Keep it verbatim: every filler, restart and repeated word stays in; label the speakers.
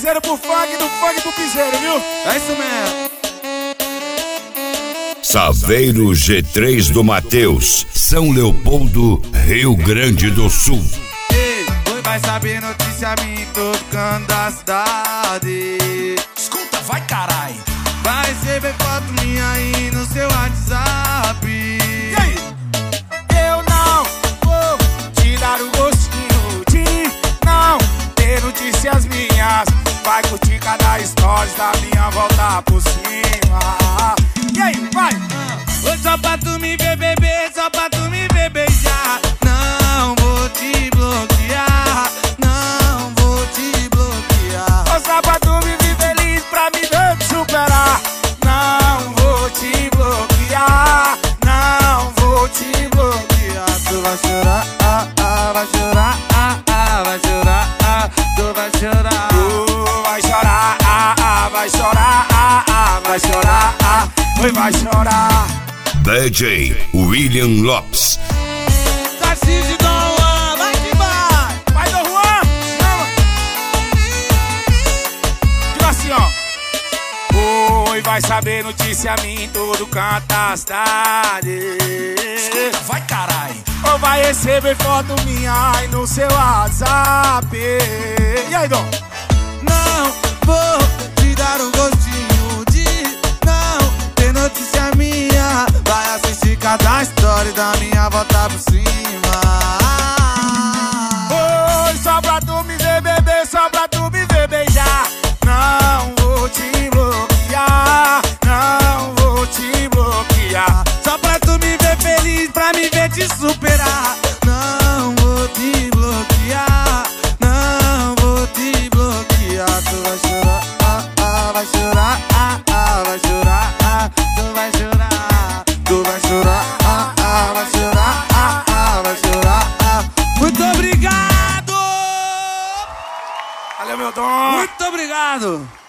Speaker 1: piseiro pro funk, do funk pro piseiro, viu?
Speaker 2: É isso mesmo.
Speaker 3: Saveiro G três do Mateus, São Leopoldo, Rio Grande do Sul.
Speaker 2: Ei, oi, vai saber notícia minha em todo canto da cidade.
Speaker 4: Escuta, vai carai.
Speaker 2: Vai receber foto minha aí no seu WhatsApp.
Speaker 1: E aí? Eu não vou te dar o gostinho de não ter notícias minhas. Vai curtir cada stories da minha volta por cima. E aí, vai!
Speaker 2: Oi, só pra tu me ver beber, só pra tu me ver beijar. Não vou te bloquear, não vou te bloquear.
Speaker 1: Ô, só pra tu me ver feliz, pra me ver te superar. Não vou te bloquear, não vou te bloquear.
Speaker 2: Tu vai chorar, ah, ah, vai chorar, ah, ah, vai chorar, ah, tu vai chorar.
Speaker 1: Tu vai chorar, ah, ah, vai chorar, ah, ah, vai chorar, ah, oi, vai chorar.
Speaker 3: D J William Lopes.
Speaker 2: Tarcísio Dom Juan, vai que vai.
Speaker 1: Vai, Dom Juan, chama. Diga assim, ó. Oi, vai saber notícia minha em todo canto da cidade.
Speaker 4: Escuta, vai carai.
Speaker 1: Ou vai receber foto minha aí no seu WhatsApp. E aí, Dom?
Speaker 2: Não vou te dar um gostinho de não ter notícia minha. Vai assistir cada história da minha volta por cima.
Speaker 1: Oi, só pra tu me ver beber, só pra tu me ver beijar. Não vou te bloquear, não vou te bloquear.
Speaker 2: Só pra tu me ver feliz, pra me ver te superar. Não vou te bloquear, não vou te bloquear. Tu vai chorar, ah, ah, vai chorar, ah, ah, vai chorar, ah, tu vai chorar. Tu vai chorar, ah, ah, vai chorar, ah, ah, vai chorar, ah. Muito obrigado!
Speaker 1: Valeu, meu Dom.
Speaker 2: Muito obrigado!